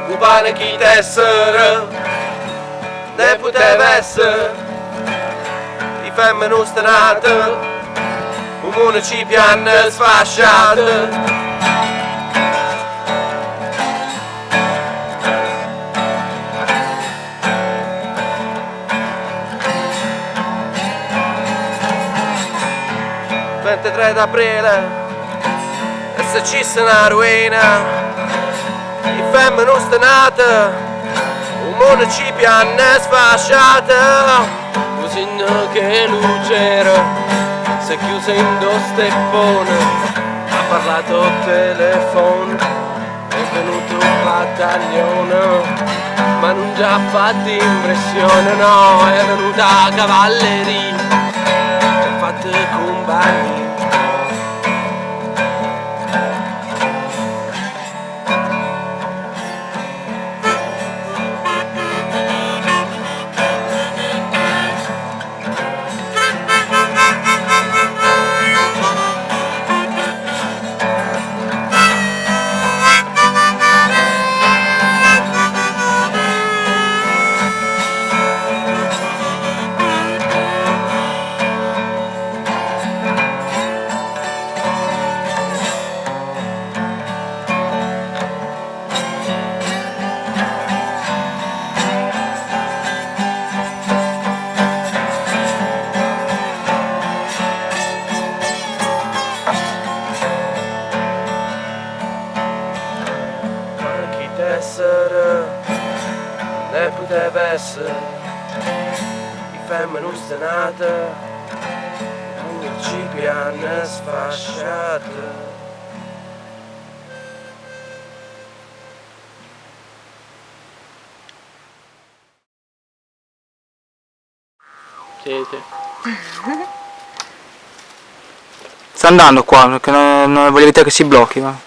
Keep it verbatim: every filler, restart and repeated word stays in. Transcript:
un pane chi tessere ne poteva essere di femmine ostinate un municipio hanno sfasciato. ventitré d'aprile e se ci sia una ruina i femmine ostinate un municipio hanno sfasciato così che lucera si è chiusa in do steppone ha parlato al telefono è venuto un battaglione ma non già fatto impressione no è venuta cavalleria ci ha fatto compagnia. Essere, ne poteva essere i femmine ostinate un municipio hanno sfasciate. Sì, sì. Sta andando qua, perché non, non voglio evitare che si blocchi, va.